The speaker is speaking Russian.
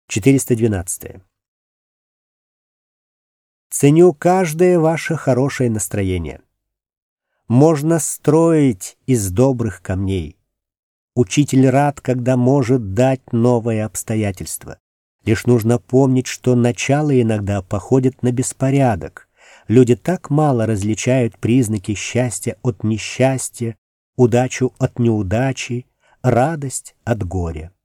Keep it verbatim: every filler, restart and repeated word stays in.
четыреста двенадцать. Ценю каждое ваше хорошее настроение. Можно строить из добрых камней. Учитель рад, когда может дать новое обстоятельство. Лишь нужно помнить, что начало иногда походит на беспорядок. Люди так мало различают признаки счастья от несчастья, удачу от неудачи, радость от горя.